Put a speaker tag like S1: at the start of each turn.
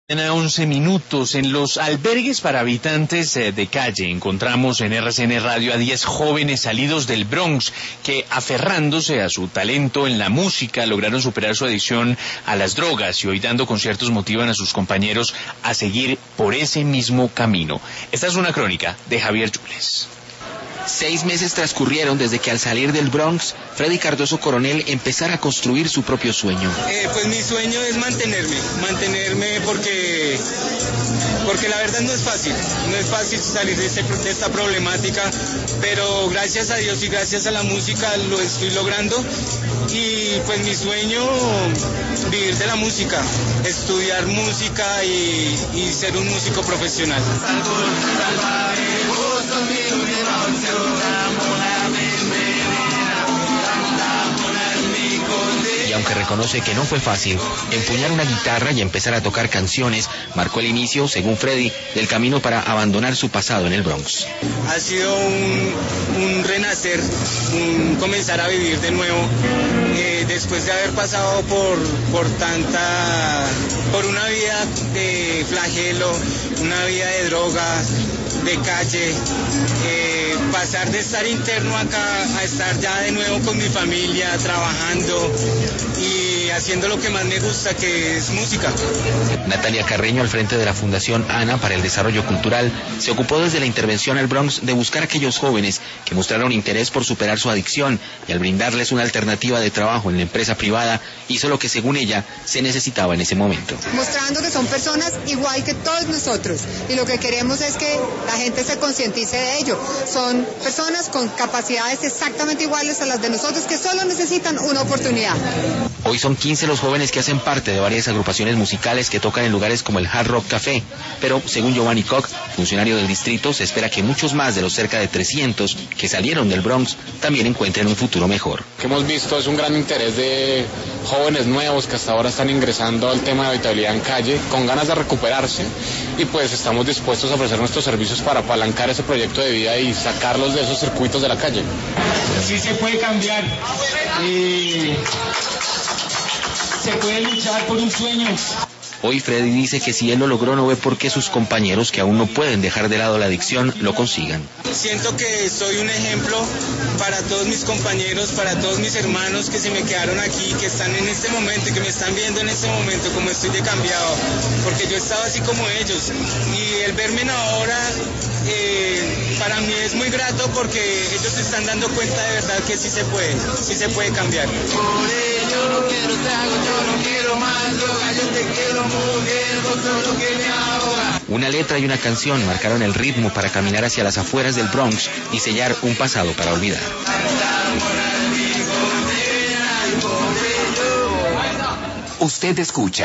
S1: A 11 minutos, en los albergues para habitantes de calle encontramos en RCN Radio a 10 jóvenes salidos del Bronx que, aferrándose a su talento en la música, lograron superar su adicción a las drogas y hoy dando conciertos motivan a sus compañeros a seguir por ese mismo camino. Esta es una crónica de Javier Yules.
S2: 6 meses transcurrieron desde que al salir del Bronx, Freddy Cardoso Coronel empezara a construir su propio sueño.
S3: Pues mi sueño es mantenerme porque la verdad no es fácil salir de esta problemática, pero gracias a Dios y gracias a la música lo estoy logrando y pues mi sueño, vivir de la música, estudiar música y ser un músico profesional.
S2: Y aunque reconoce que no fue fácil, empuñar una guitarra y empezar a tocar canciones marcó el inicio, según Freddy, del camino para abandonar su pasado en el Bronx.
S3: Ha sido un renacer, un comenzar a vivir de nuevo, después de haber pasado por una vida de flagelo, una vida de drogas, de calle, pasar de estar interno acá a estar ya de nuevo con mi familia, trabajando y haciendo lo que más me gusta, que es música.
S2: Natalia Carreño, al frente de la Fundación ANA para el Desarrollo Cultural, se ocupó desde la intervención al Bronx de buscar a aquellos jóvenes que mostraron interés por superar su adicción y al brindarles una alternativa de trabajo en la empresa privada, hizo lo que según ella se necesitaba en ese momento.
S4: Mostrando que son personas igual que todos nosotros y lo que queremos es que la gente se concientice de ello. Son personas con capacidades exactamente iguales a las de nosotros que solo necesitan una oportunidad.
S2: Hoy son 15 los jóvenes que hacen parte de varias agrupaciones musicales que tocan en lugares como el Hard Rock Café, pero según Giovanni Koch, funcionario del distrito, se espera que muchos más de los cerca de 300 que salieron del Bronx también encuentren un futuro mejor.
S5: Lo que hemos visto es un gran interés de jóvenes nuevos que hasta ahora están ingresando al tema de habitabilidad en calle con ganas de recuperarse y pues estamos dispuestos a ofrecer nuestros servicios para apalancar ese proyecto de vida y sacarlos de esos circuitos de la calle.
S6: Sí se puede cambiar, se puede luchar por un sueño.
S2: Hoy Freddy dice que si él lo logró no ve por qué sus compañeros que aún no pueden dejar de lado la adicción lo consigan.
S3: Siento que soy un ejemplo para todos mis compañeros, para todos mis hermanos que se me quedaron aquí, que están en este momento y que me están viendo en este momento como estoy de cambiado, porque yo estaba así como ellos y el verme ahora para mí es muy grato porque ellos se están dando cuenta de verdad que sí se puede cambiar. Por ello no quiero trago, yo no quiero más droga, yo te quiero mujer, vos sos lo que me ahoga.
S2: Una letra y una canción marcaron el ritmo para caminar hacia las afueras del Bronx y sellar un pasado para olvidar.
S7: Usted escucha